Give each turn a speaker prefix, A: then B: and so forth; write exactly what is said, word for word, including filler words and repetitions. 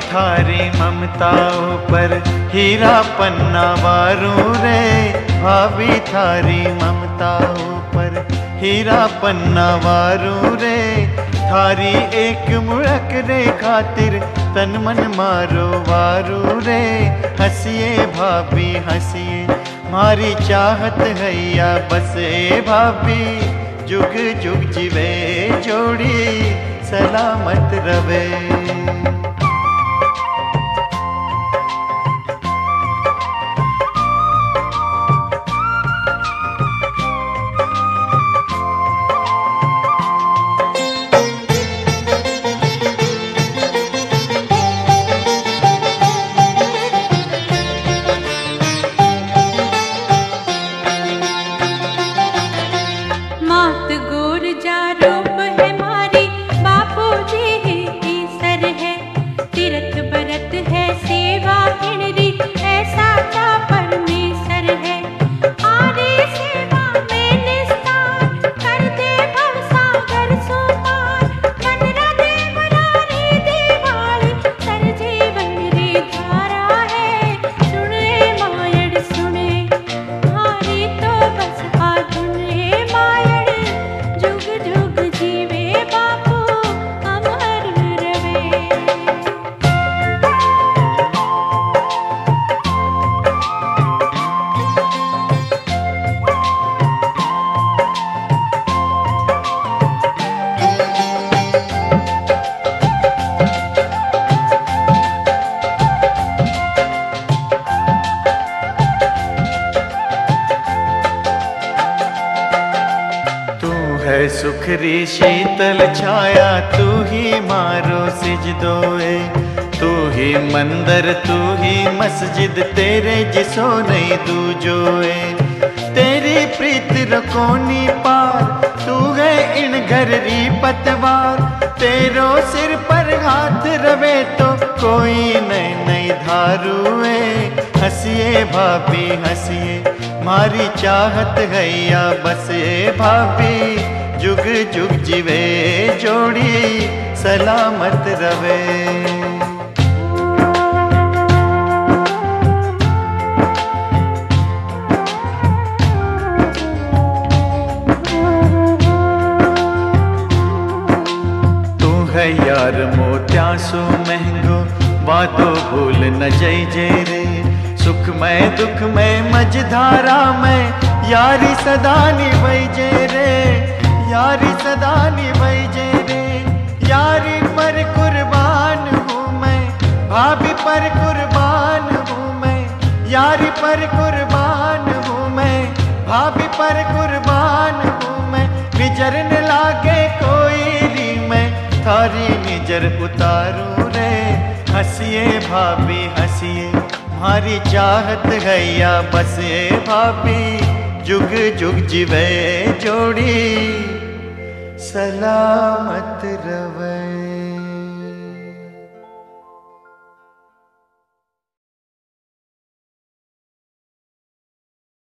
A: थारी ममताओं पर हीरा पन्ना वारू रे। भाभी थारी ममताओं पर हीरा पन्ना वारू रे। थारी एक मुड़क रे खातिर तन मन मारो वारू रे। हंसिए भाभी हंसिए मारी चाहत है या बस ए भाभी। जुग जुग जीवे जोड़ी सलामत रवे।
B: मात गोर जा रूप है मारी, बापू जी ही ईसर है। तीरथ बरत है सेवा हिणरी, ऐसा चा परमेश्वर है। आरे सेवा में निस्तार, कर दे भव सागर सो पार। मनरा देवरा रे देवाल, सर जीवन रे धारा है। सुने मायड़ सुने, हारी तो बस आधुन रे मायड़। जुग जुग जीवे बापू अमर रवे।
A: तू है सुखरी शीतल छाया, तू ही मारो सिजदोए। तू ही मंदिर तू ही मस्जिद, तेरे जिसो नहीं दूजोए। तेरी प्रीत रकोनी पार, तू है इन घर री पतवार। तेरो सिर पर हाथ रवे तो कोई नहीं नहीं धारुए। हंसिए भाभी हंसिए मारी चाहत है या बस ए भाभी। जुग जुग जीवे जोड़ी सलामत रवे। तू है यार मोत्या सो महंगो, बातों भूल न जई जे रे। सुख में दुख में मझधारा में, यारी सदा निभई जे रे। यारी सदा निभई जे रे। यारी पर कुर्बान हूँ मैं, भाभी पर कुर्बान हूँ मैं। यारी पर कुर्बान हूँ मैं, भाभी पर कुर्बान हूँ मैं। निजर न लागे कोई री मैं, थारी निजर उतारू रे। हंसिए भाभी हंसिए मारी चाहत है या बस ए भाभी। जुग जुग जीवे जोड़ी सलामत रवे।